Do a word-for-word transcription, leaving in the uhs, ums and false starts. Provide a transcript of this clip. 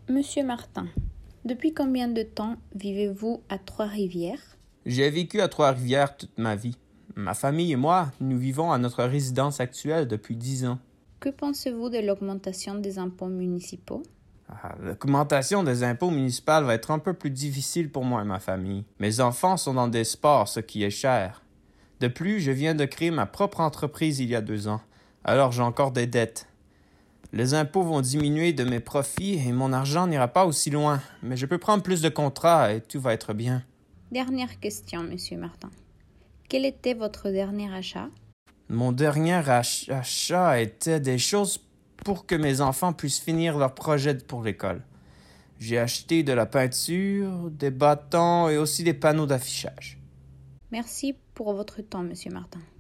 Monsieur Martin, depuis combien de temps vivez-vous à Trois-Rivières? J'ai vécu à Trois-Rivières toute ma vie. Ma famille et moi, nous vivons à notre résidence actuelle depuis dix ans. Que pensez-vous de l'augmentation des impôts municipaux? Ah, l'augmentation des impôts municipaux va être un peu plus difficile pour moi et ma famille. Mes enfants sont dans des sports, ce qui est cher. De plus, je viens de créer ma propre entreprise il y a deux ans, alors j'ai encore des dettes. Les impôts vont diminuer de mes profits et mon argent n'ira pas aussi loin, mais je peux prendre plus de contrats et tout va être bien. Dernière question, Monsieur Martin. Quel était votre dernier achat? Mon dernier ach- achat était des choses pour que mes enfants puissent finir leur projet pour l'école. J'ai acheté de la peinture, des bâtons et aussi des panneaux d'affichage. Merci pour votre temps, Monsieur Martin.